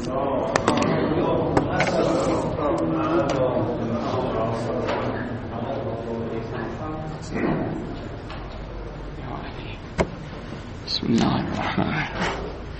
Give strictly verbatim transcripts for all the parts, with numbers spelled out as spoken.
بسم الله الرحمن الرحیم.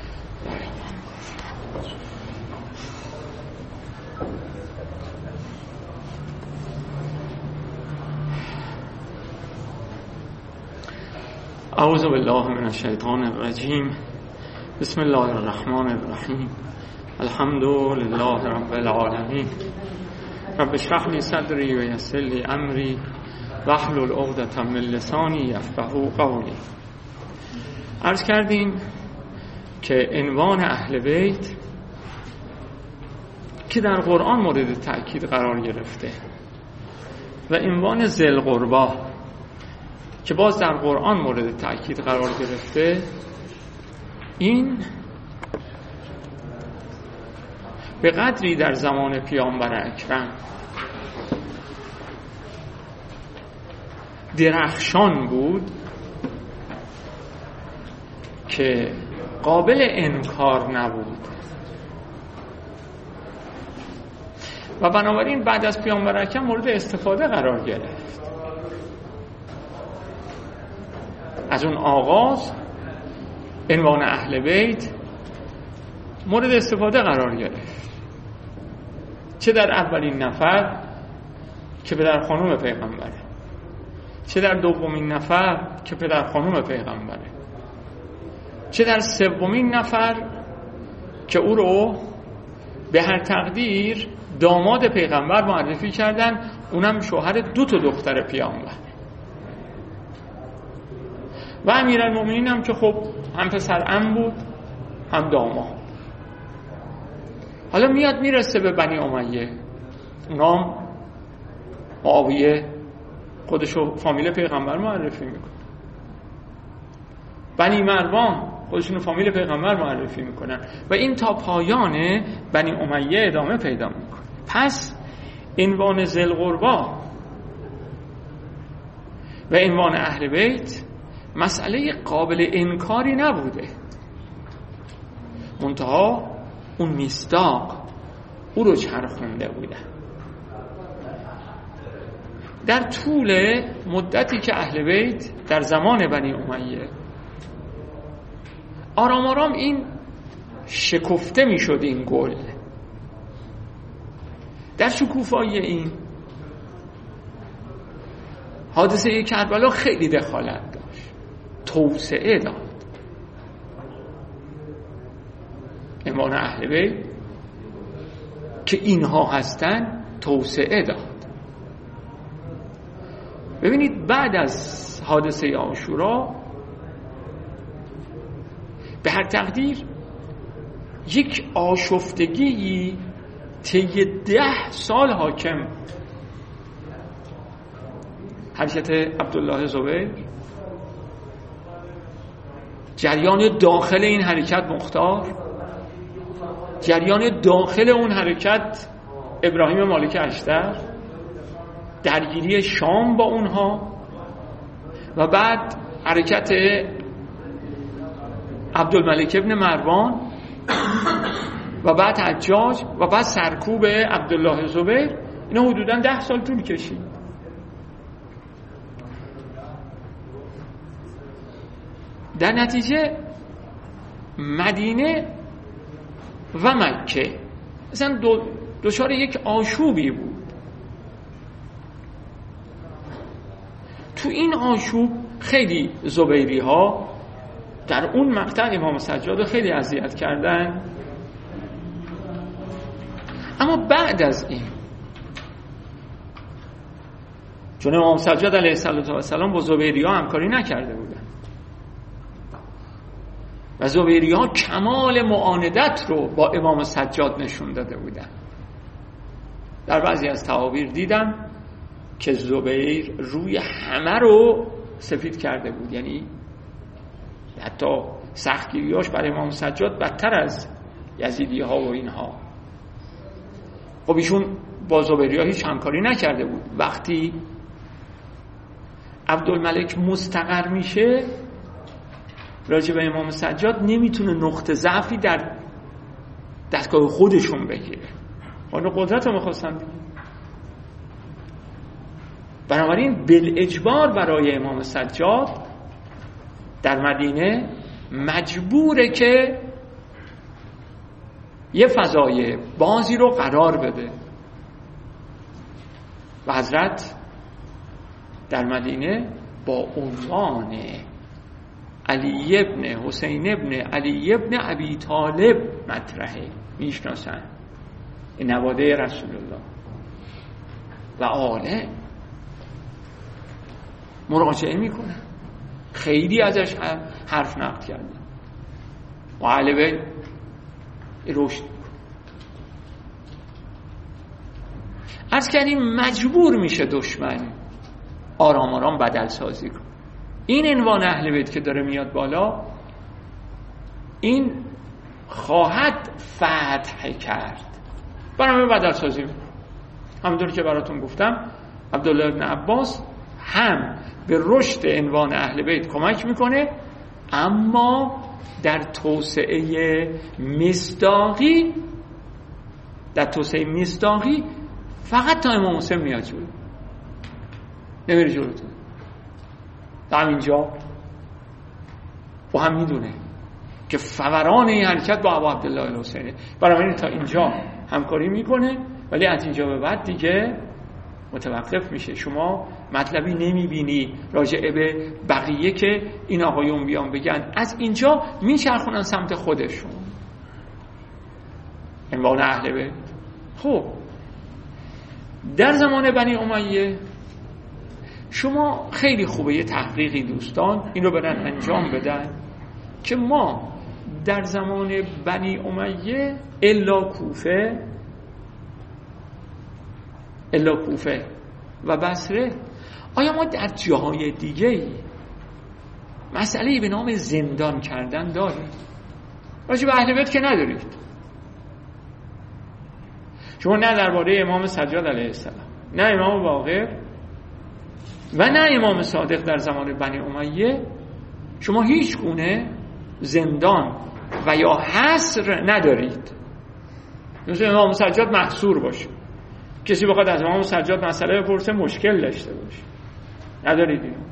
اعوذ بالله من الشیطان الرجیم. بسم الله الرحمن الرحیم. الحمد لله رب العالمین. رب اشرح لي صدری و یسر لي امری واحلل عقدة من لسانی یفقهوا قولی. عرض کردیم که عنوان اهل بیت که در قرآن مورد تأکید قرار گرفته و عنوان ذی القربی که باز در قرآن مورد تأکید قرار گرفته، این به قدری در زمان پیامبر اکرم درخشان بود که قابل انکار نبود و بنابراین بعد از پیامبر اکرم مورد استفاده قرار گرفت. از اون آغاز عنوان اهل بیت مورد استفاده قرار گرفت، چه در اولین نفر که پدر خانوم پیغمبره، چه در دومین نفر که پدر خانوم پیغمبره، چه در سومین نفر که او رو به هر تقدیر داماد پیغمبر معرفی کردن، اونم شوهر دو تا دختر پیامبر. و امیرالمومنین هم که خب هم پسر عم بود هم داماد. حالا میاد میرسه به بنی امیه، اونام معاویه خودشو فامیل پیغمبر معرفی میکنه، بنی مروان خودشونو فامیل پیغمبر معرفی میکنن و این تا پایان بنی امیه ادامه پیدا میکنه. پس عنوان ذی القربی و عنوان اهل بیت مسئله قابل انکاری نبوده، منتها اون مصداق او رو چرخونده بودن. در طول مدتی که اهل بیت در زمان بنی امیه آرام آرام این شکفته می شد، این گل در شکوفایی این حادثه کربلا خیلی دخالت داشت، توسعه داد. عنوان اهل بیت که اینها هستن توسعه داد. ببینید بعد از حادثه عاشورا به هر تقدیر یک آشفتگی طی ده سال حاکم، حرکت عبدالله زبیر، جریان داخل این حرکت مختار، جریان داخل اون حرکت ابراهیم مالک اشتر، درگیری شام با اونها و بعد حرکت عبدالملک ابن مروان و بعد حجاج و بعد سرکوب عبدالله زبیر. اینا حدوداً ده سال طول کشید. در نتیجه مدینه و مکه مثلا دو دچار یک آشوبی بود. تو این آشوب خیلی زبیری ها در اون مقطع امام سجاد رو خیلی اذیت کردن، اما بعد از این چون امام سجاد علیه السلام با زبیری ها همکاری نکرده بودن و زبیری ها کمال معاندت رو با امام سجاد نشون داده بودن. در بعضی از تعابیر دیدم که زبیر روی همه رو سفید کرده بود، یعنی حتی سختگیریاش برای امام سجاد بدتر از یزیدی ها و اینها. خب ایشون با زبیری ها هیچ همکاری نکرده بود. وقتی عبدالملک مستقر میشه راجع به امام سجاد نمیتونه نقطه ضعفی در دستگاه خودشون بگیره. اون قدرت رو میخواستن دیگه. بنابراین بالاجبار برای امام سجاد در مدینه مجبوره که یه فضای بازی رو قرار بده و حضرت در مدینه با عنوان علی ابن حسین ابن علی ابن ابی طالب مطرحه، میشناسن این نواده رسول الله و آله مراجعه میکنه. خیلی ازش حرف نقل کردن و اهل بیت رشد میکنه. عرض کردیم مجبور میشه دشمن آرام آرام بدل سازی کنه. این عنوان اهل بیت که داره میاد بالا، این خواهد فتح کرد، برای بدل سازی میکنه. همونطور که براتون گفتم عبدالله ابن عباس هم به رشد عنوان اهل بیت کمک میکنه، اما در توسعه مصداقی در توسعه مصداقی فقط تا امام حسین میاد جلو، نمیره جلوتون. در اینجا و هم میدونه که فوران این حرکت با ابو عبدالله الحسینه، برای این تا اینجا همکاری میکنه، ولی از اینجا به بعد دیگه متوقف میشه. شما مطلبی نمیبینی راجع به بقیه که این آقایون بیان بگن، از اینجا میچرخونن سمت خودشون عنوان اهل بیت. خب در زمان بنی امیه شما خیلی خوبه یه تحقیقی دوستان این رو برن انجام بدن که ما در زمان بنی امیه الا کوفه الا کوفه و بصره، آیا ما در جاهای دیگه مسئله‌ای به نام زندان کردن داریم؟ راجع به اهل بیت که ندارید. شما نه درباره امام سجاد علیه السلام، نه امام باقر و نه امام صادق در زمان بنی امیه شما هیچ گونه زندان و یا حصر ندارید. مثل امام سجاد محصور باشه، کسی بخواد از امام سجاد مسئله بپرسه مشکل داشته باشه، ندارید اینو.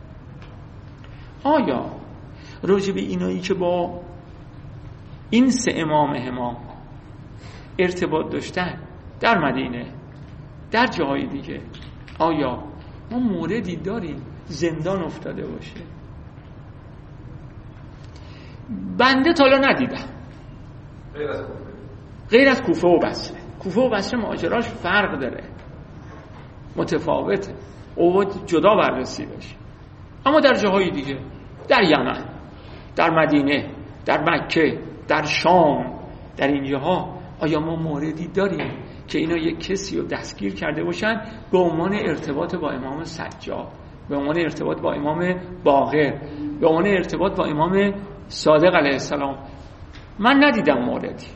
آیا راجع به اینایی که با این سه امام امام ارتباط داشتن در مدینه در جاهای دیگه، آیا ما موردی داریم زندان افتاده باشه؟ بنده تا حالا ندیدم غیر از کوفه غیر از کوفه و بصره. کوفه و بصره ماجراش فرق داره، متفاوته، او جدا بررسی بشه. اما در جاهای دیگه، در یمن، در مدینه، در مکه، در شام، در این جاها آیا ما موردی داریم که اینا یک کسی رو دستگیر کرده باشن به عنوان ارتباط با امام سجاد، به عنوان ارتباط با امام باقر، به عنوان ارتباط با امام صادق علیه السلام؟ من ندیدم موردی.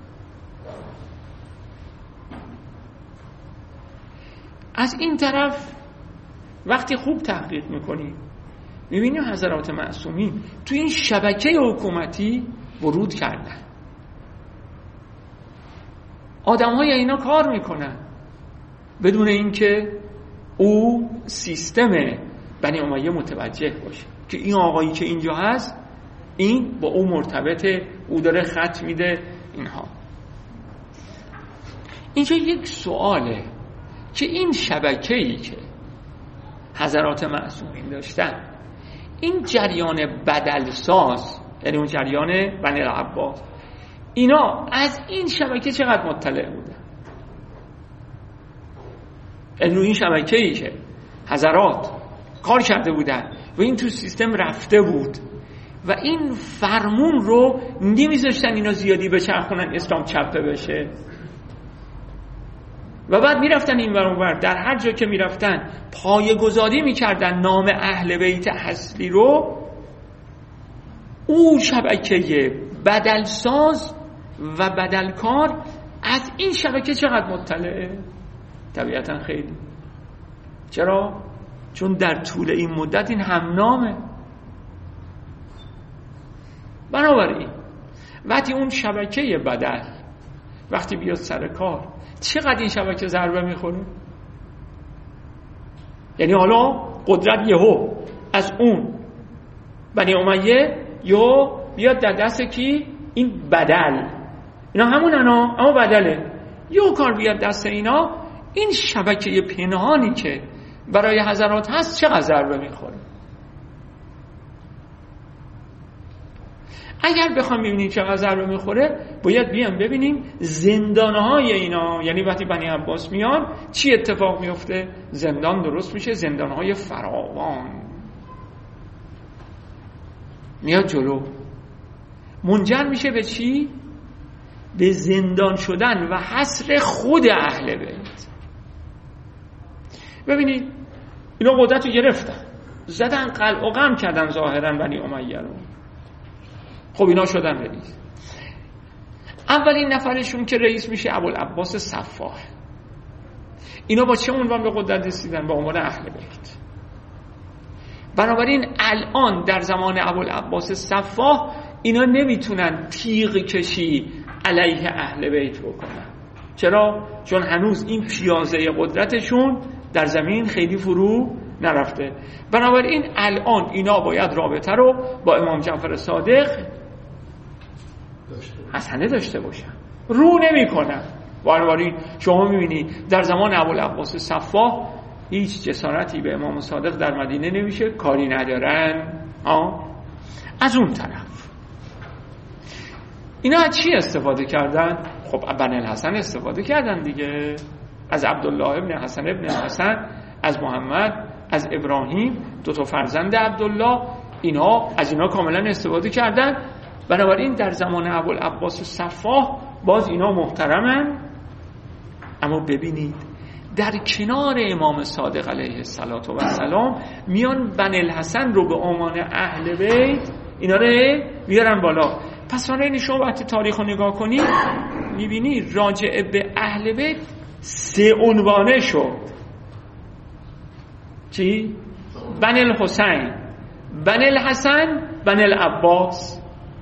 از این طرف وقتی خوب تحقیق میکنی میبینیم حضرات معصومین تو این شبکه حکومتی ورود کردن، آدم های اینا کار میکنن بدون اینکه او سیستم بنی امیه متوجه باشه که این آقایی که اینجا هست این با او مرتبطه، او داره خط میده. اینها اینجا یک سواله که این شبکه‌ای که حضرات معصومین داشتن، این جریان بدلساز، یعنی اون جریان بنی العباس، اینا از این شبکه چقدر مطلع بودن؟ یعنی این شبکه‌ای که حضرات کار کرده بودن و این تو سیستم رفته بود و این فرمون رو نمیذاشتن اینا زیادی بچرخونن اسلام چپه بشه و بعد میرفتن این ور اون ور، در هر جا که میرفتن پایه‌گذاری میکردن نام اهل بیت اصلی رو. اون شبکه بدلساز و بدلکار از این شبکه چقدر مطلعه؟ طبیعتا خیلی. چرا؟ چون در طول این مدت این همنامه. بنابراین وقتی اون شبکه بدل وقتی بیاد سر کار چقدر این شبکه ضربه میخوره؟ یعنی حالا قدرت یهو از اون بنی امیه یهو بیاد در دست کی؟ این بدل، اینا همون انا اما بدله، یهو کار بیاد دست اینا، این شبکه پنهانی که برای حضرات هست چقدر ضربه میخوره؟ اگر بخوام ببینیم چقدر ضربه میخوره باید بیام ببینیم زندانهای اینا، یعنی وقتی بنی عباس میان چی اتفاق میفته؟ زندان درست میشه، زندانهای فراوان میاد جلو، منجر میشه به چی؟ به زندان شدن و حصر خود اهل بیت. ببینید اینا قدرت رو گرفتن، زدن قلع و قم کردن ظاهرا بنی امیه رو. خب اینا شدن رئیس. اولین نفرشون که رئیس میشه ابوالعباس صفاح. اینا با چه عنوان به قدرت رسیدن؟ با عنوان اهل بیت. بنابراین الان در زمان ابوالعباس صفاح اینا نمیتونن تیغ کشی علیه اهل بیت بکنن. چرا؟ چون هنوز این پیازه قدرتشون در زمین خیلی فرو نرفته. بنابراین الان اینا باید رابطه رو با امام جعفر صادق حسنه داشته باشن، رو نمی کنن. بنابراین شما میبینی در زمان ابوالعباس صفاح هیچ جسارتی به امام صادق در مدینه نمیشه، کاری ندارن. آه؟ از اون طرف اینا از چی استفاده کردن؟ خب بنی الحسن استفاده کردن دیگه، از عبدالله ابن حسن ابن حسن، از محمد، از ابراهیم، دو تا فرزند عبدالله، اینا از اینا کاملا استفاده کردن. بنابراین در زمان ابوالعباس صفاح باز اینا محترمن. اما ببینید در کنار امام صادق علیه السلام میان بنی الحسن رو به عنوان اهل بیت اینا رو بیارن بالا. پس بنابراین شما وقتی تاریخ رو نگاه کنید میبینی راجع به اهل بیت سه عنوانه شد. چی؟ بنی الحسین، بنی الحسن، بنی العباس.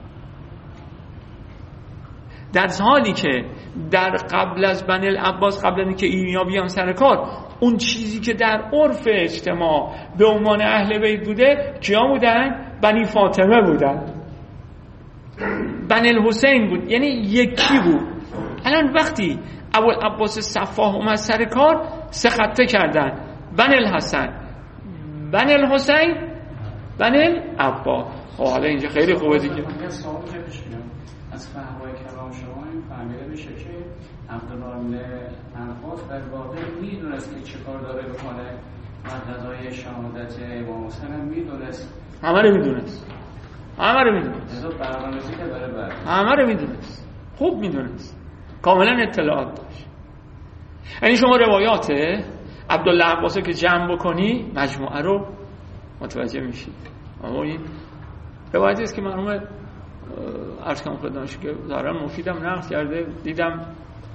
در حالی که در قبل از بنی العباس، قبل از اینکه اینا بیان سر کار، اون چیزی که در عرف اجتماع به عنوان اهل بیت بوده کیا بودن؟ بنی فاطمه بودن، بنی الحسین بود، یعنی یکی بود. الان وقتی ابوالعباس صفاح اومد سر کار سه خطه کردن: بنی الحسن، بنی الحسین، بنی العباس. خب حالا اینجا خیلی خوبه دیگه. از فهوای کلام شما این فهمیده میشه که عبدالله بن عباس در واقع میدونست که چه کار داره بکنه و قضای شهادت امام حسین هم میدونست، همه رو میدونست، همه رو میدونست، از برنامه‌ریزی که داره بعد همه رو میدونست، خوب میدونست، کاملا اطلاعات داشت. یعنی شما روایات عبدالله عباس که جمع بکنی مجموعه رو متوجه میشید. اما این روایتی است که مرحوم عرض کنم خدمتش که ظاهرا مفیدم نقل کرده، دیدم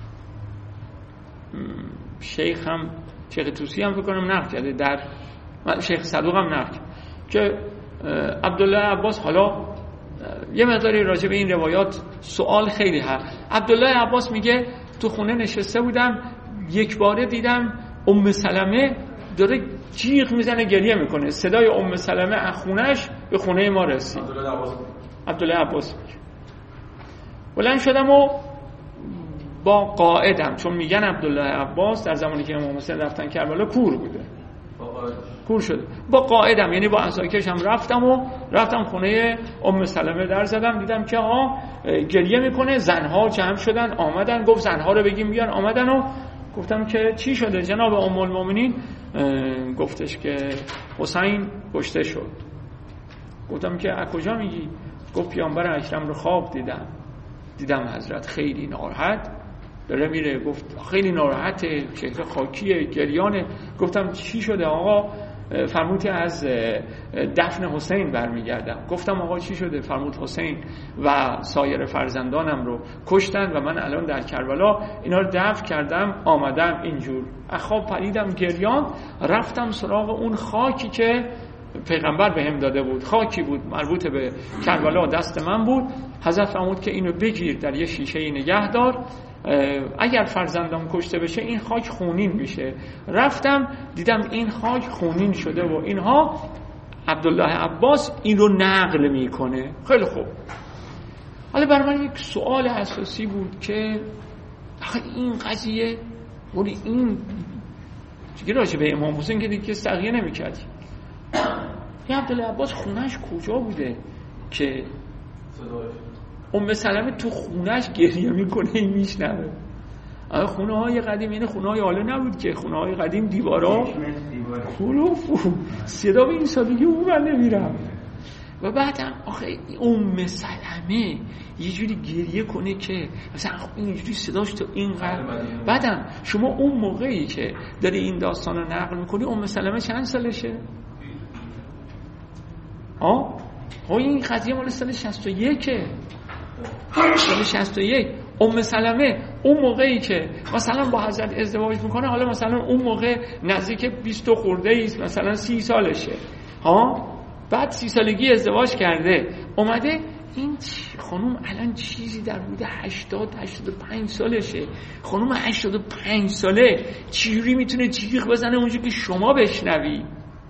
شیخ هم شیخ توسی هم فکر کنم نقل کرده، در شیخ صدوق هم نقل کرده که عبدالله عباس، حالا یه مقداری راجع به این روایات سوال خیلی هست. عبدالله عباس میگه تو خونه نشسته بودم یک باره دیدم ام سلمه داره جیغ میزنه، گریه میکنه، صدای ام سلمه از خونش به خونه ما رسید. عبدالله عباس عبدالله عباس بلند شدم و با قائدم، چون میگن عبدالله عباس در زمانی که امام حسین رفتن کربلا کور بوده، کور شده، با قائدم یعنی با عصاکشم رفتم و رفتم خونه ام سلمه در زدم، دیدم که ها گریه میکنه، زنها جمع شدن آمدن، گفت زنها رو بگیم بیان، آمدن و گفتم که چی شده جناب ام المؤمنین؟ گفتش که حسین کشته شد. گفتم که از کجا میگی؟ گفت پیامبر اکرم رو خواب دیدم، دیدم حضرت خیلی ناراحت داره میره. گفت خیلی ناراحته، چهره خاکیه، گریانه. گفتم چی شده آقا؟ فرمود از دفن حسین برمیگردم. گفتم آقا چی شده؟ فرمود حسین و سایر فرزندانم رو کشتن و من الان در کربلا اینا رو دفن کردم، آمدم اینجور از خواب پریدم گریان، رفتم سراغ اون خاکی که پیغمبر بهم داده بود، خاکی بود مربوط به کربلا، دست من بود. حضرت فرمود که اینو بگیر در یه شیشه نگه دار اگر فرزندم کشته بشه این خاک خونین میشه. رفتم دیدم این خاک خونین شده و اینها. عبدالله عباس این رو نقل میکنه. خیلی خوب. حالا برای من یک سوال اساسی بود که این قضیه ولی این چیزی راجع به امام حسین که دیگه استقیه نمی‌کردی. این عبدالله عباس خونش کجا بوده که ام سلمه تو خونش گریه میکنه این میشنوه؟ خونه های قدیم این خونه های حالا نبود که خونه های قدیم دیوارا کلوف صدا به این سادگی اون بر نمیرم. و بعدم آخه ام سلمه یه جوری گریه کنه که مثلا اینجوری صداش تو اینقدر. بعدم شما اون موقعی که داری این داستان رو نقل میکنی ام سلمه چند سالشه؟ آه؟ این قضیه مال سال شصت و یک سال شصت و یک. ام سلمه اون موقعی که مثلا با حضرت ازدواج میکنه، حالا مثلا اون موقع نزدیک بیست خورده ایست، مثلا سی سالشه ها، بعد سی سالگی ازدواج کرده اومده این خانوم الان چیزی در حدود هشتاد هشتاد و پنج سالشه. خانوم هشتاد و پنج ساله چجوری میتونه جیغ بزنه اونجا که شما بشنوی؟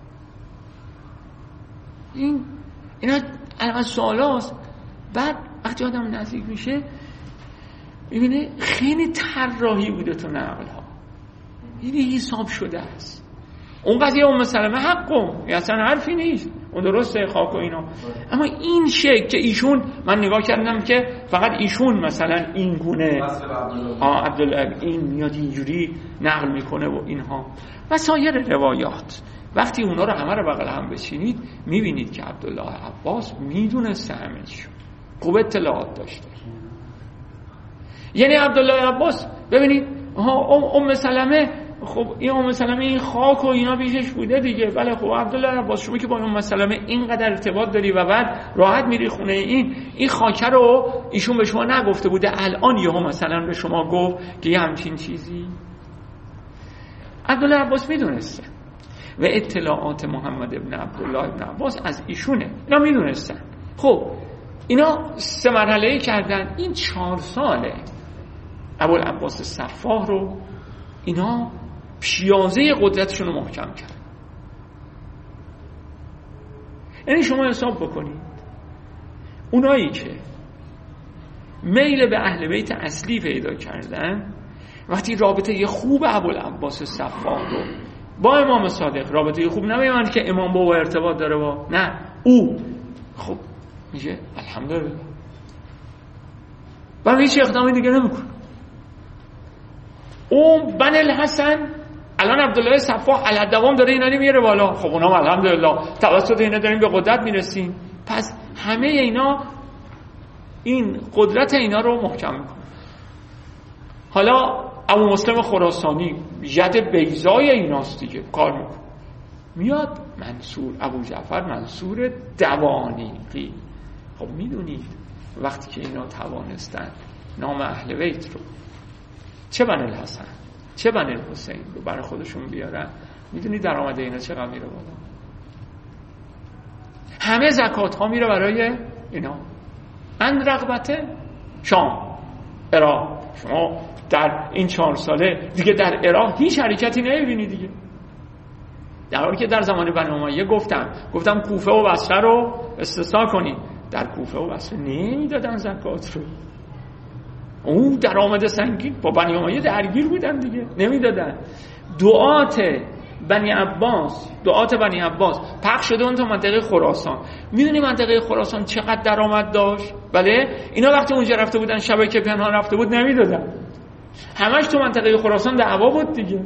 این اینا الان سوالاست. بعد وقتی آدم نزدیک میشه میبینه خیلی طراحی بوده تو نقل ها، این حساب شده است. اون قضیه ام سلمه حقم اصلا حرفی نیست، اون درسته خاک و اینا، اما این شکل که ایشون من نگاه کردم که فقط ایشون مثلا این گونه آه عبدالله این میاد اینجوری نقل میکنه و اینها و سایر روایات. وقتی اونا رو همه رو بغل هم بچینید میبینید که عبدالله عباس میدونسته همه چیو، خوب اطلاعات داشته. یعنی عبدالله عباس ببینید ام ام سلمه، خب این ام سلمه این خاک و اینا بیشش بوده دیگه. بله خب عبدالله عباس شما که با ام سلمه اینقدر ارتباط داری و بعد راحت میری خونه این این خاک رو ایشون به شما نگفته بوده، الان یهو مثلا به شما گفت که یه همچین چیزی؟ عبدالله عباس میدونسته و اطلاعات محمد ابن عبدالله ابن عباس از ایشونه، اینا میدونستن. خب اینا سه مرحله کردن. این چهار ساله ابوالعباس صفاح رو اینا پیازه قدرتشون رو محکم کرد. یعنی شما حساب بکنید اونایی که میل به اهل بیت اصلی پیدا کردن وقتی رابطه خوب ابوالعباس صفاح رو با امام صادق، رابطه خوب نمیدونن که امام با ارتباط داره با نه او، خب میگه الحمدلله و هیچ اقدامی دیگه نمیکنه. اون بن الحسن الان عبدالله صفاح الدوام داره اینا رو میاره بالا، خب اونام الحمدلله توسط اینا داریم به قدرت میرسیم. پس همه اینا این قدرت اینا رو محکم میکنه. حالا ابو مسلم خراسانی ید بیضای ایناست دیگه کار میکنه. میاد منصور ابو جعفر منصور دوانیقی، خب میدونید وقتی که اینا توانستن نام اهل بیت رو چه بن الحسن چه بن الحسین رو برای خودشون بیارن، میدونید درآمد اینا چقدر میره بالا؟ همه زکات ها میره برای اینا. اند رغبت شام عراق. شما در این چهار ساله دیگه در عراق هیچ حرکتی نمیبینی دیگه، در حالی که در زمان بنی امیه گفتم گفتم کوفه و بصره رو استثناء کنید، در کوفه و بصره نمیدادن زکات رو. اون درآمد سنگین با بنی امیه درگیر بودن دیگه، نمیدادن. دعات بنی عباس دعات بنی عباس پخش شده اون تا منطقه خراسان. میدونی منطقه خراسان چقدر درآمد داشت؟ بله اینا وقتی اونجا رفته بودن شبکه پنهان رفته بود نمیدادن، همش تو منطقه خراسان دعوا بود دیگه.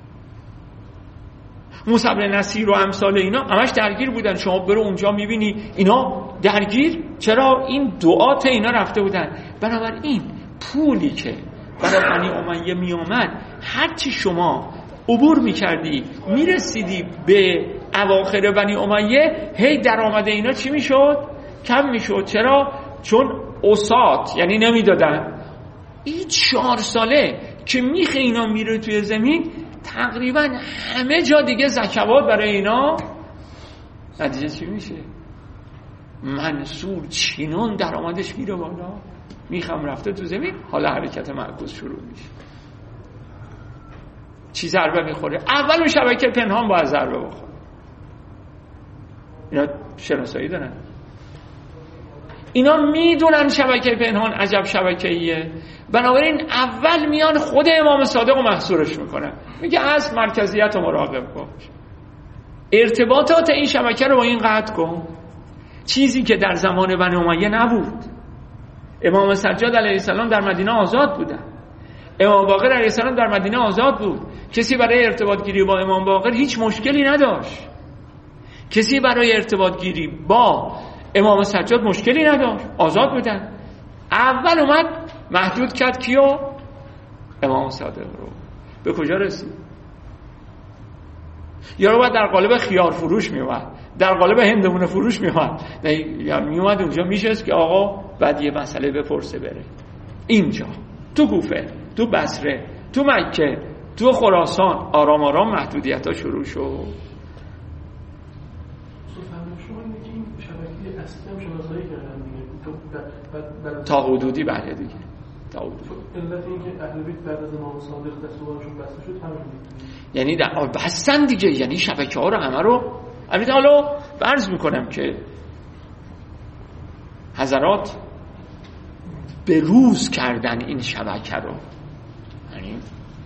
موسی بن نصیر و امثال اینا همش درگیر بودن. شما برو اونجا میبینی اینا درگیر، چرا؟ این دعات اینا رفته بودن. بنابراین پولی که برای بنی امیه میامد هرچی شما عبور میکردی میرسیدی به اواخر بنی امیه، هی درآمد اینا چی میشد؟ کم میشد. چرا؟ چون اوساط یعنی نمیدادن. این چهار ساله که میخ اینا میره توی زمین تقریبا همه جا دیگه زکوات برای اینا، نتیجه چی میشه؟ منصور چینون درآمدش میره بالا. میخم رفته تو زمین، حالا حرکت معکوس شروع میشه. چی ضربه میخوره؟ اول اون شبکه پنهان باید ضربه بخوره. اینا شناسایی دارن، اینا میدونن شبکه پنهان عجب شبکه‌ایه، بنابراین اول میان خود امام صادق رو محصورش میکنن، میگه از مرکزیت رو مراقب باش، ارتباطات این شبکه رو با این قطع کن. چیزی که در زمان بنی امیه نبود. امام سجاد علیه السلام در مدینه آزاد بودن، امام باقر علیه السلام در مدینه آزاد بود، کسی برای ارتباط گیری با امام باقر هیچ مشکلی نداشت، کسی برای ارتباط گیری با امام سجاد مشکلی نداشت، آزاد بودن. اول اومد محدود کرد کیو؟ امام صادق رو. به کجا رسید؟ یا رو باید در قالب خیار فروش میومد، در قالب هندمونه فروش میومد، یا میومد اونجا میشست که آقا بعد یه مسئله بپرسه بره. اینجا تو کوفه، تو بصره، تو مکه، تو خراسان آرام آرام محدودیت ها شروع شد. تا حدودی بله دیگه، تا حدودی. علت این که اهل بیت بعد از امام صادق دستورشون بسته شد همین، یعنی در بستن دیگه، یعنی شبکه ها رو همه رو. البته حالا عرض میکنم که حضرات به روز کردن این شبکه رو، یعنی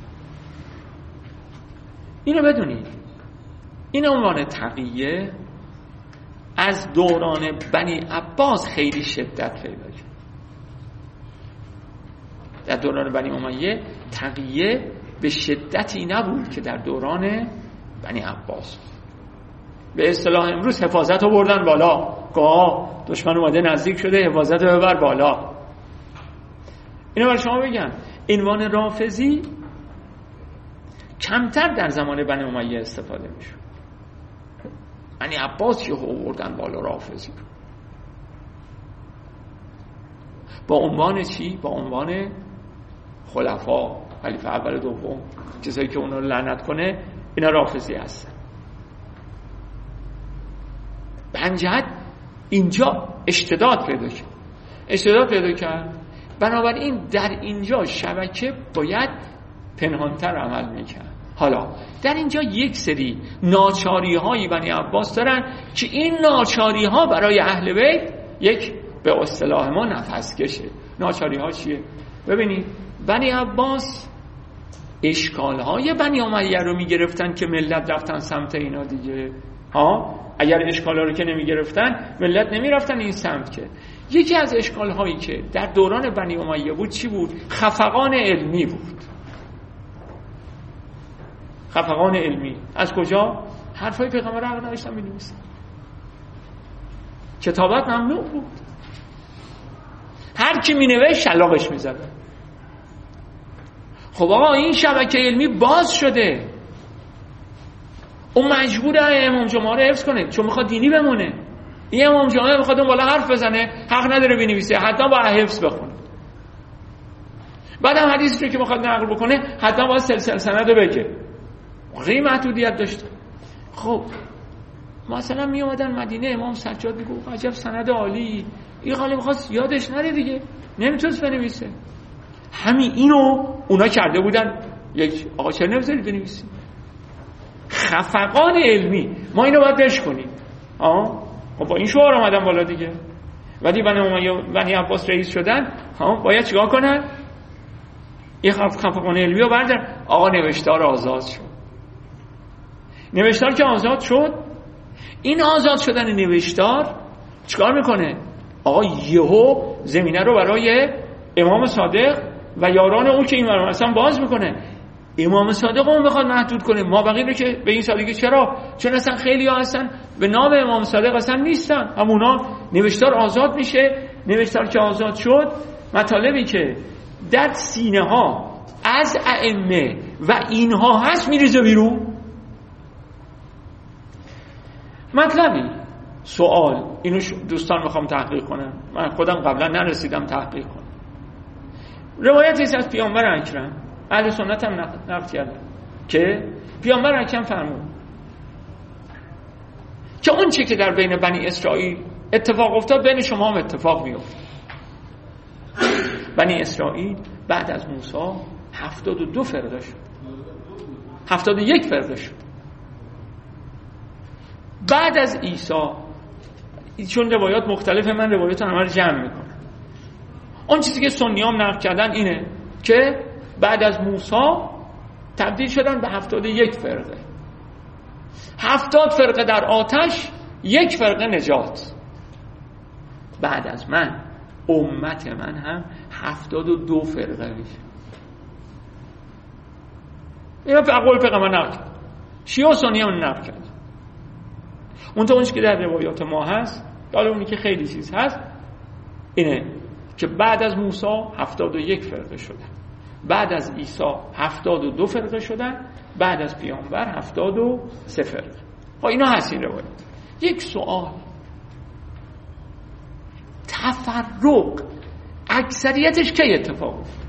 اینو بدونید، این عنوان تقیه از دوران بنی عباس خیلی شدت پیدا کرد. در دوران بنی امیه تقیه به شدتی نبود که در دوران بنی عباس. به اصطلاح امروز حفاظت رو بردن بالا، که دشمن اومده نزدیک شده حفاظت رو ببر بالا. اینو برای شما بگم، عنوان رافضی کمتر در زمان بنی امیه استفاده میشه. بنی عباس که آوردن بالا رافضی با عنوان چی؟ با عنوان خلفا، خلیفه اول دوم، کسایی که اونا رو لعنت کنه، اینا رافضی هستن. به همین جهت اینجا اشتداد پیدا کرد، اشتداد پیدا کرد. بنابراین در اینجا شبکه باید پنهانتر عمل میکرد. حالا در اینجا یک سری ناچاری هایی بنی عباس دارن که این ناچاری ها برای اهل بیت یک به اصطلاح ما نفس کشه. ناچاری ها چیه؟ ببینید بنی عباس اشکال های بنی امیه رو میگرفتن که ملت رفتن سمت اینا دیگه. ها اگر اشکال ها رو که نمیگرفتن ملت نمیرفتن این سمت. که یکی از اشکال هایی که در دوران بنی امیه بود چی بود؟ خفقان علمی بود. خفقان علمی از کجا؟ حرفای پیغمبر حق نداشتن می‌نویسن، کتابت ممنوع بود، هر کی مینوشت شلاقش می‌زدن. خب آقا این شبکه علمی باز شده، اون مجبوره امام جمعه رو حفظ کنه چون میخواد دینی بمونه. این امام جمعه میخواد اون بالا حرف بزنه، حق نداره بنویسه، حتما باید حفظ بخونه. بعدم حدیثی رو که میخواد نقل بکنه حتما باید سلسله سند رو بگه. خیلی محدودیت داشت. خب مثلا می اومدن مدینه، امام سجاد میگه عجب سند عالی، این خاله میخواست یادش نره دیگه، نمیتونست بنویسه. همین اینو اونا کرده بودن، یک آقا چرا نمیذارید بنویسید؟ خفقان علمی، ما اینو باید بشکنیم. آه خب با این شعار اومدن بالا دیگه. ولی بنی امیه بنی عباس رئیس شدن، ها باید چیکار کنن؟ این خفقان علمی رو بردارن. آقا نوشتار آزاد شد. نوشتار که آزاد شد، این آزاد شدن نوشتار چیکار میکنه؟ آقا یهو زمینه رو برای امام صادق و یاران اون که این مرمون اصلا باز میکنه. امام صادق اون بخواد محدود کنه، ما بقیه رو که به این سادگی چرا؟ چون اصلا خیلی ها هستن به نام امام صادق اصلا نیستن، همونا نوشتار آزاد میشه. نوشتار که آزاد شد، مطالبی که در سینه ها از ائمه و اینها هست میریزه بیرون. مطلبی سوال اینو دوستان میخوام تحقیق کنم، من خودم قبلا نرسیدم تحقیق کنم. روایتی است از پیامبر اکرم، اهل سنت هم نقل کردن که پیامبر اکرم فرمود که اون چی که در بین بنی اسرائیل اتفاق افتاد بین شما هم اتفاق میفته. بنی اسرائیل بعد از موسی هفتاد و دو فرقه شد، هفتاد و یک فرقه شد. بعد از عیسی، چون روایات مختلفه من روایات همه رو جمع میکنم، اون چیزی که سنیام نقل کردن اینه که بعد از موسی تبدیل شدن به هفتاد و یک فرقه. هفتاد فرقه در آتش، یک فرقه نجات. بعد از من امت من هم هفتاد و دو فرقه میشه. اینا قول پیغمبر نقل کرد، شیعه و سنی هم نقل کرد. اون تا اونش که در روایات ما هست، حالا اونی که خیلی چیز هست اینه که بعد از موسی هفتاد و یک فرقه شدن، بعد از عیسی هفتاد و دو فرقه شدن، بعد از پیامبر هفتاد و سه فرقه. خب اینا هست این روایت. یک سوال، تفرق اکثریتش کی اتفاق افتاد؟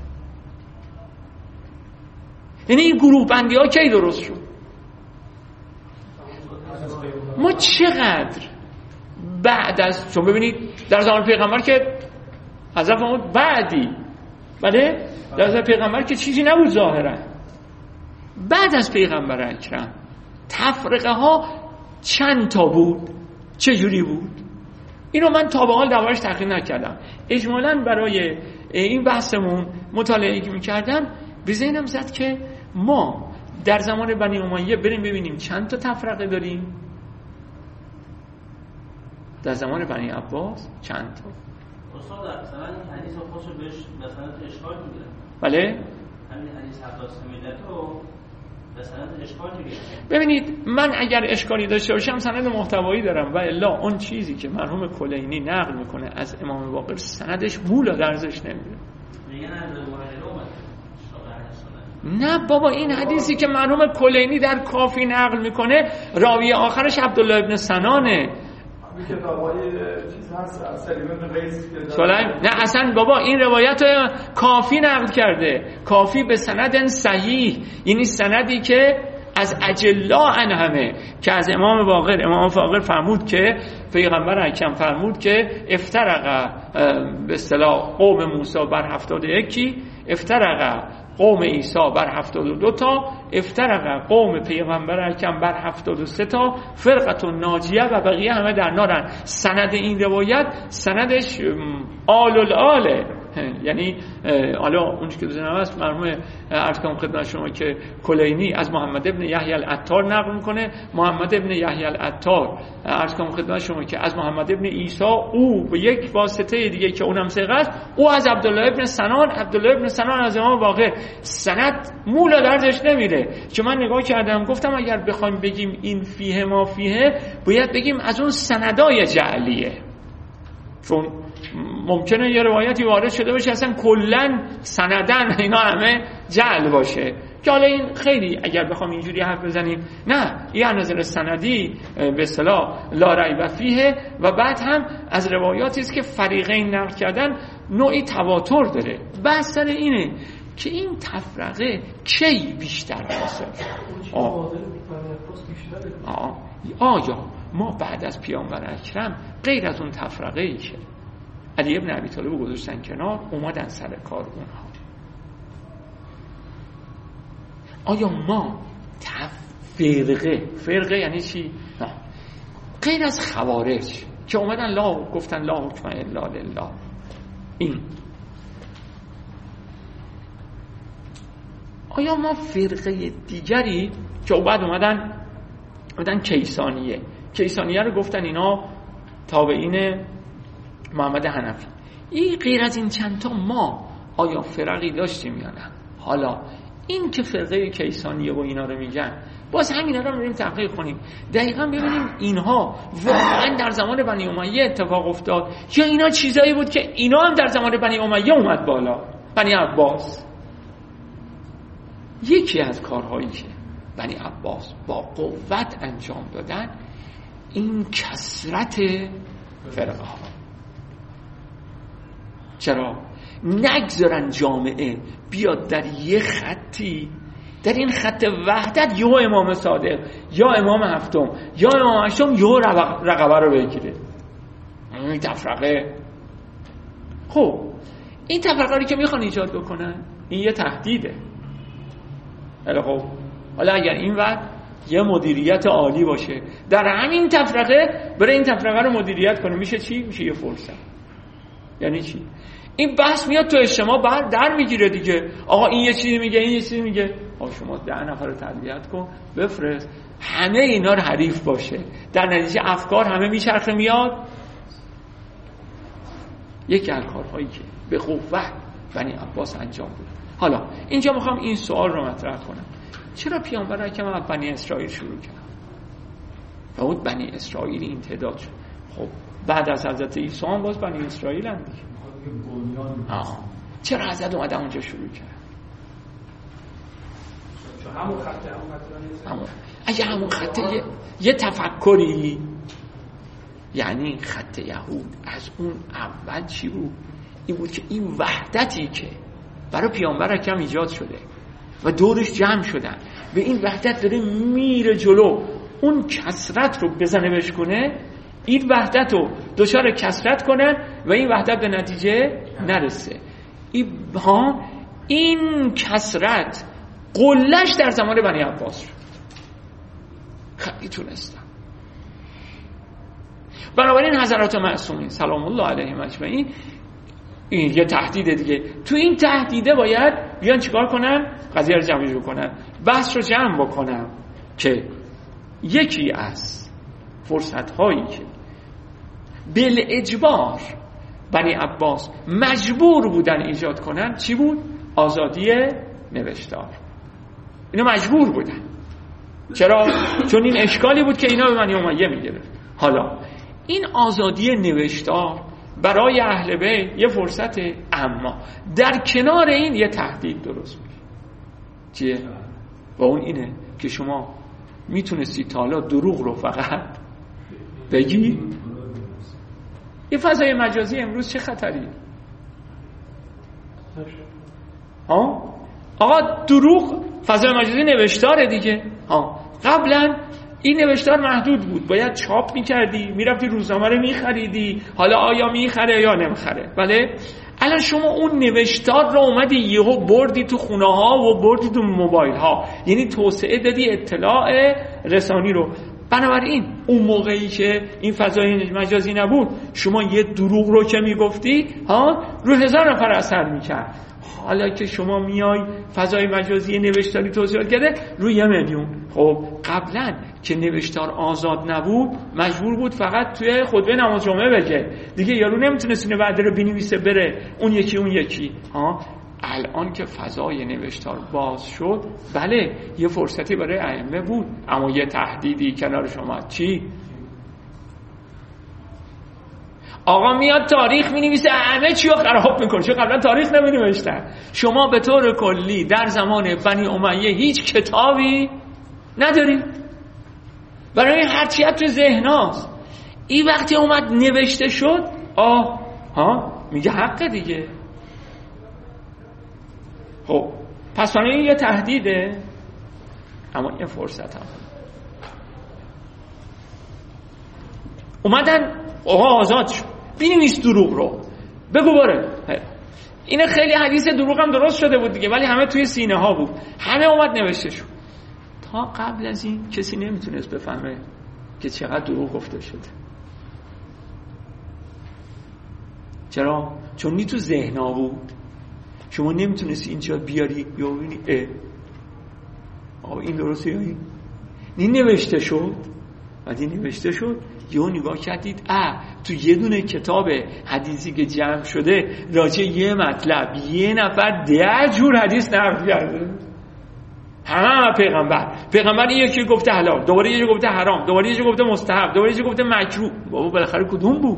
یعنی این گروه بندی ها کی درست شد؟ ما چقدر بعد از، چون ببینید در زمان پیغمبر که حذف آمد بعدی، بله در زمان پیغمبر که چیزی نبود ظاهرا. بعد از پیغمبر اکرم تفرقه ها چند تا بود؟ چه جوری بود؟ اینو من تا به حال دربارش تحقیق نکردم. اجمالاً برای این بحثمون مطالعه‌ای که می‌کردم به ذهنم زد که ما در زمان بنی امیه بریم ببینیم چند تا تفرقه داریم، در زمان بنی عباس چند تا. استاد مثلا این حدیث خودشو بهش مثلا اشکال میگیره. بله؟ همین حدیث هفتاد ملت رو مثلا اشکال میگیره. ببینید من اگر اشکالی داشته باشم سند محتوایی دارم و الا اون چیزی که مرحوم کلینی نقل میکنه از امام باقر سندش مولا درزش نمیره. میگن از واحد اومد. نه بابا، این حدیثی که مرحوم کلینی در کافی نقل میکنه راوی آخرش عبدالله ابن سنانه. کتابای چیز هست سلیم بن قیس سلیم، نه اصلا بابا این روایت کافی نقل کرده، کافی به سند صحیح، یعنی سندی که از اجلا عنهمه که از امام باقر، امام باقر فرمود که پیغمبر اکرم فرمود که افترق به اصطلاح قوم موسی بر هفتاد و یکی، افترق قوم عیسی بر هفتاد و دو تا، افترق قوم پیغمبر اکرم بر هفتاد و سه تا، فرقت ناجیه و بقیه همه در نارن. سند این روایت سندش آل الاله، یعنی حالا اون که دوزنم هست مرحوم عرض کنم خدمت شما که کلینی از محمد ابن یحیی العطار نقل میکنه، محمد ابن یحیی العطار عرض کنم خدمت شما که از محمد ابن عیسی، او به یک واسطه دیگه که اونم ثقه است، او از عبدالله ابن سنان، عبدالله ابن سنان از امام باقر. سند مولا درزش نمیره. که من نگاه کردم گفتم اگر بخوایم بگیم این فیه ما فیه، باید بگیم از اون سندای جعلیه، چون ممکنه یه روایتی وارد شده باشه اصلا کلن سندن اینا همه جعل باشه، که حالا این خیلی اگر بخوام اینجوری حرف بزنیم نه، یه نظر سندی به اصطلاح لا ریب فیه. و بعد هم از روایاتی است که فریقین نقل کردن نوعی تواتر داره. بحث سر اینه که این تفرقه کی بیشتر حاصل شد؟ آه. آیا ما بعد از پیامبر اکرم غیر از اون تفرقه ای که علی ابن ابی طالب گذاشتن کنار، اومدن سر کار اونها، آیا ما تفرقه فرقه یعنی چی؟ نه. غیر از خوارج که اومدن لا گفتن لا حکم الا لله، این آیا ما فرقه دیگری که بعد اومدن اومدن کیسانیه کیسانیه رو گفتن اینا تابعین محمد حنفی، این غیر از این چند تا ما آیا فرقی داشتیم یا نه؟ حالا این که فرقه کیسانیه و اینا رو میگن، باز همینا رو میریم تحقیق کنیم دقیقاً ببینیم اینها واقعا در زمان بنی امیه اتفاق افتاد یا اینا چیزایی بود که اینا هم در زمان بنی امیه اومد بالا، بنی عباس. یکی از کارهایی که بنی عباس با قوت انجام دادن این کثرت فرقه ها. چرا؟ نگذارن جامعه بیاد در یه خطی، در این خط وحدت یا امام صادق یا امام هفتم یا امام هشتم یا رقبه رو بگیره. این تفرقه. خب این تفرقه که میخوان ایجاد بکنن این یه تهدیده. حالا خب حالا اگر این وقت یه مدیریت عالی باشه در همین تفرقه بره این تفرقه رو مدیریت کنه، میشه چی؟ میشه یه فرصت. یعنی چی؟ این بحث میاد تو اجتماع بر در میگیره دیگه. آقا این یه چیزی میگه، این یه چیزی میگه، آقا شما ده نفر رو تربیت کن بفرست همه اینا رو حریف باشه، در نتیجه افکار همه میچرخه میاد. یکی از کارهایی که به قوت بنی عباس انجام بود. حالا اینجا میخوام این سوال رو مطرح کنم، چرا پیامبر اکرم از بنی اسرائیل شروع کرد و اون بنی اسرائیل این تعداد شد؟ خب بعد از حضرت عیسی هم باز بنی اسرائیل هم دیگه. آه. چرا حضرت اومده اونجا شروع کرد؟ همون خطه همون همون. اگه همون خطه یه, یه تفکری، یعنی خط یهود از اون اول چی بود؟ این بود که این وحدتی که برای پیامبر اکرم ایجاد شده و دورش جمع شدن به این وحدت داره میره جلو، اون کثرت رو بزنه بهش کنه، این وحدت رو دچار کثرت کنن و این وحدت به نتیجه نرسه. این ها این کثرت قلهش در زمان بنی عباس شد. خیلی تونستن. بنابراین حضرات معصومین سلام الله علیهم اجمعین این یه تهدیده دیگه. تو این تهدیده باید بیان چیکار کنن؟ قضیه رو جمعی بکنن، بحث رو جمع بکنن که یکی از فرصت هایی که بالاجبار بنی عباس مجبور بودن ایجاد کنن چی بود؟ آزادی نوشتار. اینا مجبور بودن. چرا؟ چون این اشکالی بود که اینا به بنی امیه میگرفت. حالا این آزادی نوشتار برای اهل بیت یه فرصته، اما در کنار این یه تهدید درست میشه. چیه؟ و اون اینه که شما میتونستی تا حالا دروغ رو فقط بگی. یه فضای مجازی امروز چه خطریه؟ ها؟ آقا دروغ فضای مجازی نوشتاره دیگه. ها قبلا این نوشتار محدود بود، باید چاپ میکردی، میرفتی روزنامه رو میخریدی، حالا آیا میخره یا نمیخره. بله الان شما اون نوشتار رو اومدی یهو بردی تو خونه ها و بردی تو موبایل ها، یعنی توسعه دادی اطلاع رسانی رو. بنابراین اون موقعی که این فضای مجازی نبود شما یه دروغ رو که میگفتی ها رو هزار نفر اثر میکرد. حالا که شما میای فضای مجازی نوشتاری توسعه کرده روی یه میلیون. خب قبلا که نوشتار آزاد نبود مجبور بود فقط توی خطبه نماز جمعه بگه دیگه، یارو نمیتونست اینو بعد رو بنویسه بره اون یکی اون یکی. ها الان که فضای نوشتار باز شد بله یه فرصتی برای ائمه بود، اما یه تهدیدی کنار شما. چی؟ آقا میاد تاریخ مینویسه همه چی رو خراب میکنه، چون قبلا تاریخ نمینوشتن. شما به طور کلی در زمان بنی امیه هیچ کتابی نداری، برای هرچی تو ذهناست. این وقتی اومد نوشته شد آه ها میگه حق دیگه. خب پس این یه تهدیده، اما یه فرصت هم اومدن آقا آزاد شد، بنویس دروغ رو بگو باره. این خیلی حدیث دروغ هم درست شده بود دیگه، ولی همه توی سینه ها بود، همه اومد نوشته شد. تا قبل از این کسی نمیتونست بفهمه که چقدر دروغ گفته شده. چرا؟ چون نی تو ذهن ها بود، شما نمیتونستی اینجا بیاری یا ببینی اه آه این درسته یا این نی نوشته شد. وقتی نوشته شد یهو نگاه کردید اه تو یه دونه کتاب حدیثی که جمع شده راجع یه مطلب یه نفر ده جور حدیث نقل کرده. همه هم پیغمبر پیغمبر یکی گفته حلال، دوباره یکی گفته حرام، دوباره یکی گفته مستحب، دوباره یکی گفته مکروه. بابا بالاخره کدوم بود؟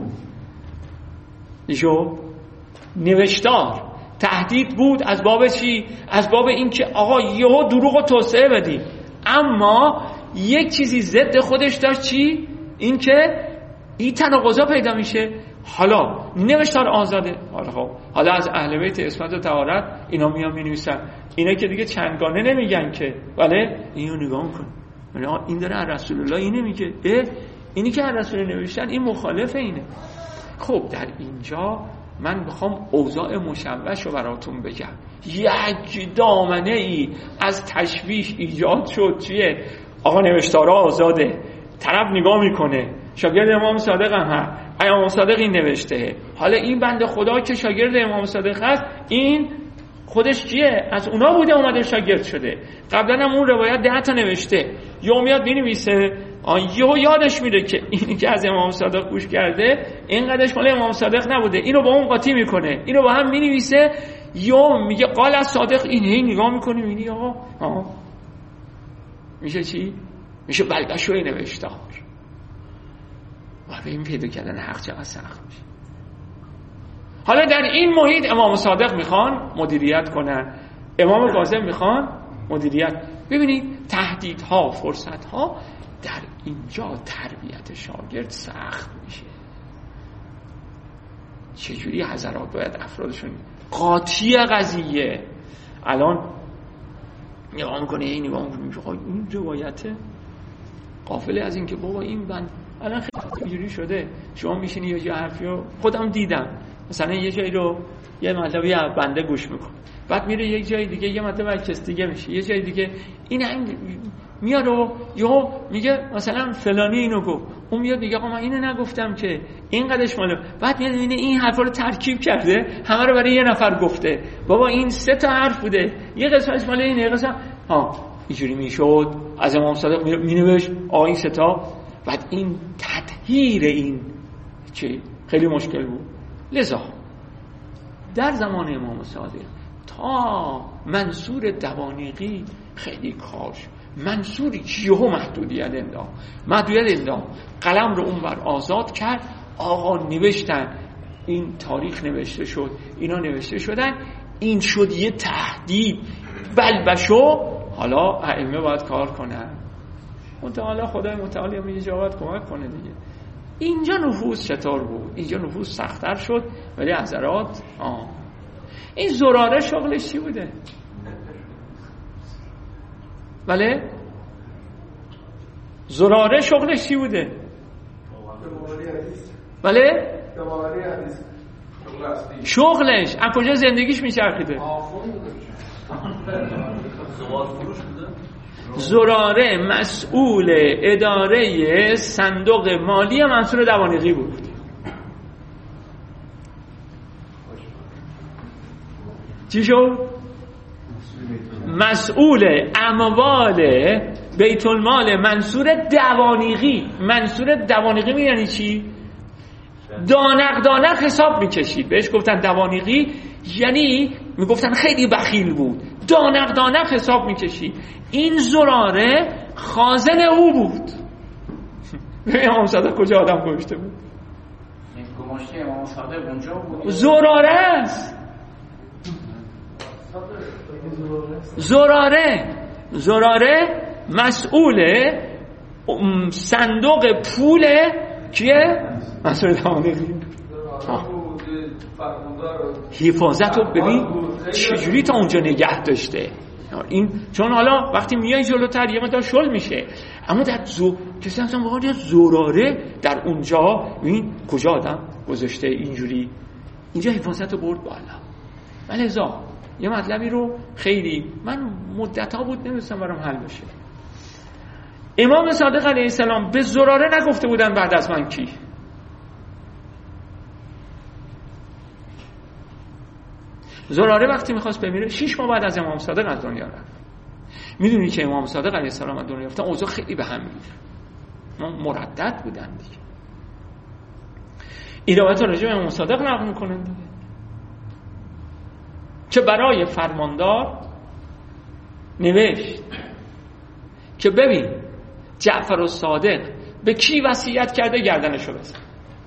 ایشو نوشتار تهدید بود. از باب چی؟ از باب این که آقا یهو دروغ رو توسعه بدی، اما یک چیزی ضد خودش داشت. چی؟ این که این تناقضا پیدا میشه. حالا نوشتار آزاده، حالا خب حالا از اهل بیت عصمت و طهارت اینا میان مینویسن، اینا که دیگه چندگانه نمیگن که، ولی اینو نگاه کن این داره از رسول الله اینه میگه، اه اینی که از رسول نوشتن این مخالف اینه. خب در اینجا من بخوام اوضاع مشوش رو براتون بگم. یک دامنه ای از تشویش ایجاد شد. چیه؟ آقا نوشتارا آزاده، طرف نگاه میکنه شاگرد امام صادق هم هست، امام صادق این نوشته، حالا این بنده خدا که شاگرد امام صادق هست این خودش چیه؟ از اونا بوده اومده شاگرد شده، قبلا هم اون روایت ده تا نوشته، یا میاد بنویسه یهو یادش میره که اینی که از امام صادق گوش کرده اینقدرش مال امام صادق نبوده، اینو با اون قاطی میکنه، اینو با هم مینویسه، یا میگه قال از صادق این، هی نگاه میکنه میبینی آقا آها میشه چی؟ میشه بلبشوی نوشتار. و به این پیدا کردن حق چقدر سخت میشه. حالا در این محیط امام صادق میخوان مدیریت کنن، امام کاظم میخوان مدیریت. ببینید تهدیدها، فرصتها در اینجا تربیت شاگرد سخت میشه. چجوری حضرات باید افرادشون قاطی قضیه. الان نگاه میکنه این نگاه میکنه میگه این روایته، غافل از این که بابا این بند الان خیلی اینجوری شده. شما میشینی یه جای حرفی رو خودم دیدم، مثلا یه جایی رو یه مطلبی بنده گوش میکنه، بعد میره یک جای دیگه یه مطلب عکس دیگه میشه، یه جای دیگه این میاد و یهو میگه مثلا فلانی اینو گفت، اون میاد میگه آقا من اینو نگفتم که اینقدرش ماله، بعد میاد میبینه این حرفا رو ترکیب کرده همه رو برای یه نفر گفته. بابا این سه تا حرف بوده، یه قسمتش مال اینه، قسمت ها اینجوری میشد. از امام صادق مینوشت آ این سه تا، بعد این تطهیر این چه خیلی مشکل بود. لذا در زمان امام صادق تا منصور دوانیقی خیلی کاش منصوری که یهو محدودیت اندام محدودیت اندام قلم رو اونور آزاد کرد، آقا نوشتن، این تاریخ نوشته شد، اینا نوشته شدن، این شد یه تهدید بلبشو. حالا ائمه باید کار کنن، متعالی خدای متعالی هم یه جا باید کمک کنه دیگه. اینجا نفوذ چطور بود؟ اینجا نفوذ سخت‌تر شد، ولی حضرات آه این زراره شغلش چی بوده؟ بله؟ زراره شغلش چی بوده؟ بله؟ شغلش از کجا زندگیش میچرخیده؟ زراره مسئول اداره صندوق مالی منصور دوانیقی بود. چی شد؟ مسئول اموال بیت المال منصور دوانیقی. منصور دوانیقی می یعنی چی؟ دانق دانق حساب میکشید، بهش گفتن دوانیقی، یعنی میگفتن خیلی بخیل بود، دانق دانق حساب میکشید. این زراره خازن او بود. امام صادق کجا آدم گوشته بود؟ گماشته امام صادق اونجا بود. زراره است. زراره زراره مسئول صندوق پول کیه؟ مسئول دوانیقی. حفاظت رو ببین چجوری تا اونجا نگه داشته این. چون حالا وقتی میای جلوتر یه مقدار شل میشه، اما در زو کسی همسان واقعا یه زراره در اونجا این کجا آدم گذاشته اینجوری. اینجا حفاظت رو برد بالا. ولی ازا یه مطلبی رو خیلی من مدت ها بود نمیستم برام حل بشه. امام صادق علیه السلام به زراره نگفته بودن بعد از من کی؟ زراره وقتی میخواست بمیره شش ماه بعد از امام صادق از دنیا رفت. میدونی که امام صادق علیه السلام از دنیا رفتن اوضاع خیلی به هم میریخت، مردد بودن دیگه. این روایت راجع به امام صادق نقل میکنن دیگه که برای فرماندار نوشت که ببین جعفر الصادق به کی وصیت کرده گردنشو بزن.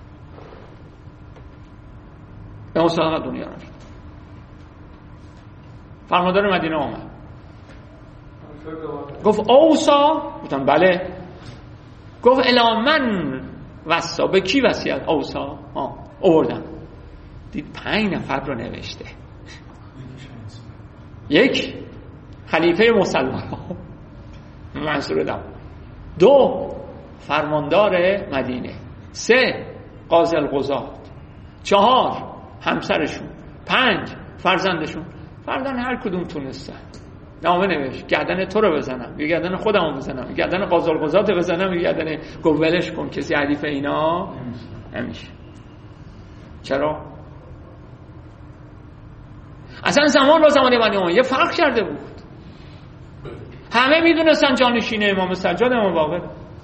امام صادق از دنیا رفت. فرماندار مدینه آمد گفت اوصا، گفتم بله. گفت الی من وصا، به کی وصیت؟ اوصا. ها آوردم، دید پنج نفر رو نوشته. یک خلیفه مسلمان منصور دم، دو فرماندار مدینه، سه قاضی القضات، چهار همسرشون، پنج فرزندشون. فرزند هر کدوم تونستن نامه نوشت گردن تو رو بزنم یا گردن خودم رو بزنم، گردن قاضالقضات بزنم یا گردن گولش کن، کسی حریف اینا نمیشه. چرا؟ اصلا زمان با زمان بنی امیه فرق کرده بود. همه میدونستن جانشین امام سجاد امام باقر.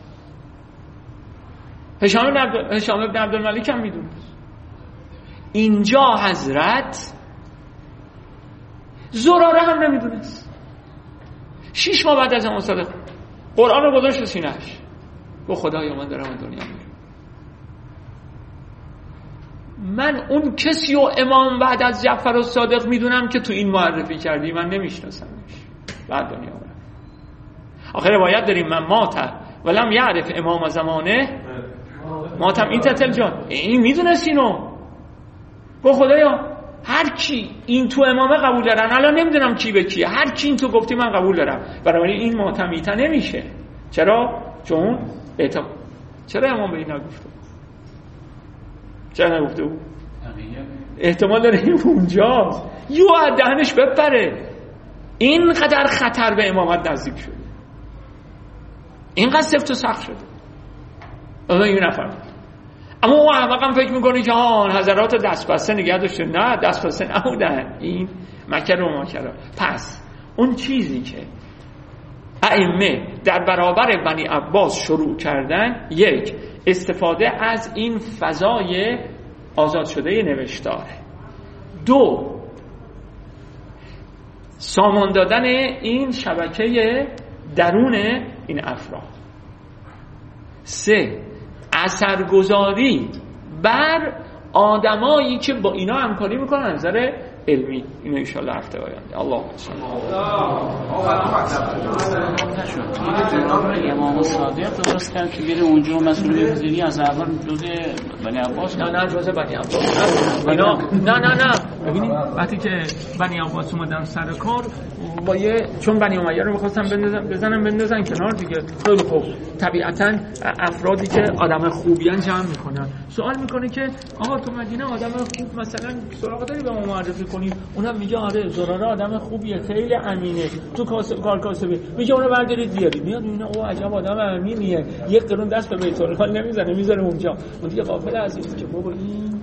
هشام بن عبد هشام بن عبدالملک هم میدونست. اینجا حضرت زراره هم نمیدونست. شش ماه بعد از امام صادق قرآن رو گذاشت تو سینه‌اش، گفت خدایا من دارم دنیا میرم. من اون کسی و امام بعد از جعفر الصادق میدونم که تو این معرفی کردی، من نمیشناسمش. بعد دنیا میرم. آخر روایت داریم من مات ولم یعرف امام زمانه ماتم این تتل جان. این میدونست اینو، گفت خدایا هر کی این تو امامه قبول دارن، الان نمیدونم کی به کیه، هر کی این تو گفتی من قبول دارم، برای این ماتمیتا نمیشه. چرا؟ چون اعتماد. چرا امام به این نگفته؟ چرا نگفته بود؟ احتمال داره این اونجاست یو دهنش بپره. اینقدر خطر به امامت نزدیک شده، اینقدر سفت و سخت شده، اما این نفرمید. اما اون احمقم فکر میکنه که ها حضرات دست بسته نگه داشته. نه، دست بسته نبودن، این مکر و ماکر. پس اون چیزی که ائمه در برابر بنی عباس شروع کردن، یک، استفاده از این فضای آزاد شده نوشتاره. دو، سامان دادن این شبکه درون این افراد. سه، اثرگذاری بر آدمایی که با اینا همکاری میکنن از نظر علمی. اینو ان شاء الله هفته آینده. الله صل علی امام صادق درست کرد که بره اونجا مسئول وزیری از اول جزء بنی عباس. نه نه جزء بنی عباس اینا. نه نه نه ببینید وقتی که بنی عباس اومدن سر کار با یه، چون بنی امیه رو می‌خواستن بندازن بزنن بندازن کنار دیگه. خیلی خوب، طبیعتاً افرادی که آدم خوبیان جمع میکنن. سوال میکنه که آقا تو مدینه آدم خوب مثلا سراغ داری به ما معرفی کنی؟ اونم میگه آره زراره آدم خوبیه، خیلی امینه، تو کاسب کار کاسبی. میگه اونو بردارید بیارید. میاد میبینه او عجب آدم امینیه، یک قرون دست به بیت المال نمیزنه، میذاره اونجا. اون دیگه غافل از این که بابا این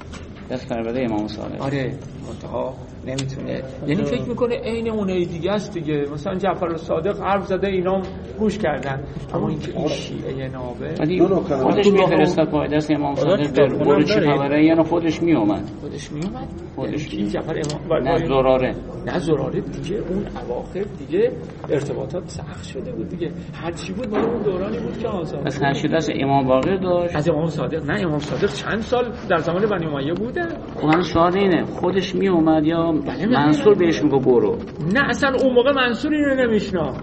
دست فربده امام صادق. آره منتها نمیتونه، یعنی فکر میکنه عین اونای دیگه است دیگه. مثلا جعفر الصادق حرف زده اینا گوش کردن، اما این که این شیعه نابه ولی خودش میفرستاد با دست امام صادق برو چه خبره، یعنی خودش میومد خودش میومد خودش این جعفر امام نه زراره نه زراره دیگه. اون اواخر دیگه ارتباطات سخت شده بود دیگه، هر چی بود مال اون دورانی بود که آزاد. پس هرچی دست امام باقر داشت از امام صادق. نه امام صادق چند سال در زمان بنی امیه بوده. اون سوال اینه خودش می اومد یا منصور بهش میگه برو؟ نه اصلا اون موقع منصور اینو نمیشنا.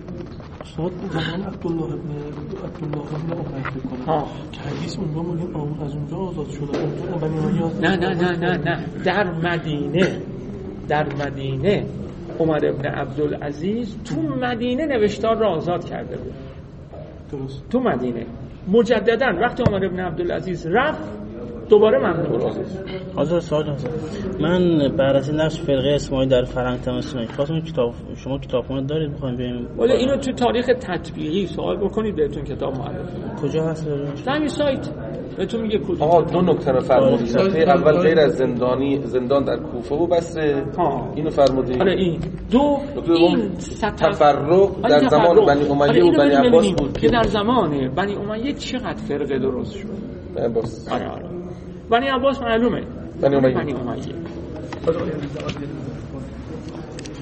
شاید زمان عبدالله ابن عبدالله ابن عبید ها که حدیث اونجا میگن اون از اونجا آزاد شده. اونجا بنی امیه. نه نه نه نه نه در مدینه در مدینه عمر ابن عبدالعزیز تو مدینه نوشتار را آزاد کرده بود. درست. تو مدینه مجددا وقتی عمر ابن عبدالعزیز رفت دوباره ممنوع شد. حاضر سوال هست. من بررسی نقش فرقه اسماعیل در فرهنگ تمدنی خواستم کتاب شما کتابخونه دارید می‌خوایم ببینیم. ولی اینو تو تاریخ تطبیقی سوال بکنید بهتون کتاب معرفی. کجا هست؟ همین سایت بهتون میگه کجا. آقا دو نکته رو فرمودید. اول غیر از زندانی زندان در کوفه و بصره. اینو فرمودید. آره این دو این تفرق در زمان بنی امیه و بنی عباس بود که در زمان بنی امیه چقدر فرقه درست شد. عباس. آره آره. بنی عباس معلومه. بنی امیه. بنی امیه.